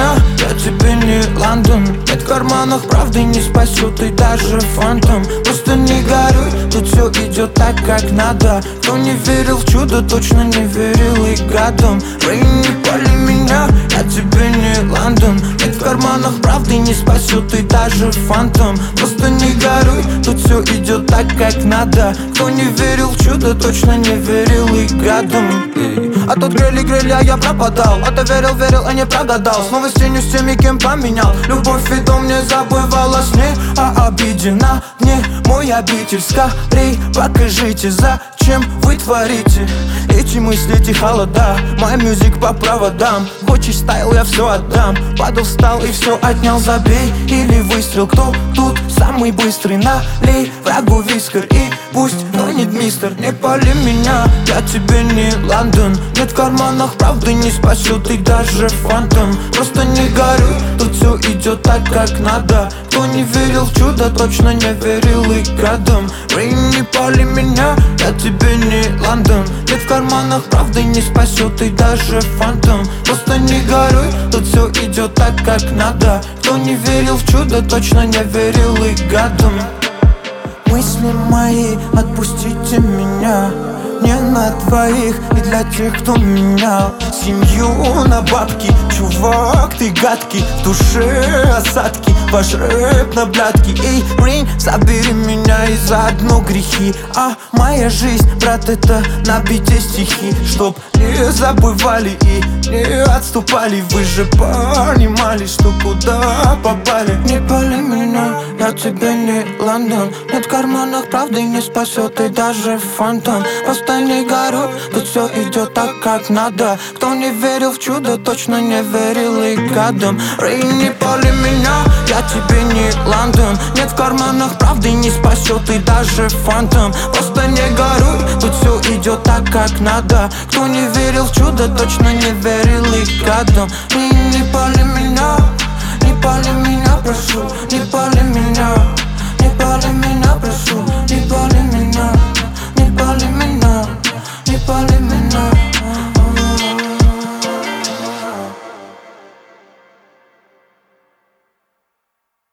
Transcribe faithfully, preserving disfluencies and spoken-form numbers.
меня, я тебе не Лондон. Нет в карманах правды, не спасет и даже фантом. Просто не горюй, тут все идет так, как надо. Кто не верил в чудо, точно не верил и гадом. Рейн, не пали меня, я тебе не Лондон. Нет в карманах правды, не спасет и даже фантом. Просто не горюй, тут все идет так, как надо. Кто не верил в чудо, точно не верил и гадом. А тут грели-грели, а я пропадал. А ты верил, верил, а не прогадал. Снова с тенью, с теми, кем поменял. Любовь и дом не забывала с ней, а обидена мне мой обитель. Скорей покажите, зачем вы творите эти мысли, эти холода. Мой мюзик по проводам. Хочешь стайл, я все отдам. Падал, встал и все отнял. Забей или выстрел. Кто тут самый быстрый? Налей врагу вискер и пусть тонет мистер. Не пали меня, я тебе не Лондон. Нет в карманах правды, не спасет и даже фантом. Просто не горюй, тут все идет так, как надо. Кто не верил в чудо, точно не верил и гадом. Рейн, не пали меня, я тебе не Лондон. Нет в карманах правды, не спасет и даже фантом. Просто не горюй, тут все идет так, как надо. Кто не верил в чудо, точно не верил и гадом. Мысли мои, отпустите меня. Не на двоих и для тех, кто менял семью на бабки. Чувак, ты гадкий, в душе осадки. Ваш рэп на блядки. Эй, Рейн, забери меня и заодно грехи. А моя жизнь, брат, это набитие стихи. Чтоб не забывали и не отступали. Вы же понимали, что куда попали. Не пали меня, я тебе не Лондон. Нет в карманах правды, не спасет и даже фантом. Просто не горюй, тут все идет так, как надо. Кто не верил в чудо, точно не верил и гадом. Рейн, не пали меня, я тебе не Лондон. Нет в карманах правды, не спасет и даже фантом. Просто не горюй, тут все идет так, как надо. Кто не верил в чудо, точно не верил и гадом. Рейн, не пали меня, не пали меня, прошу. Не пали меня, не пали меня, прошу.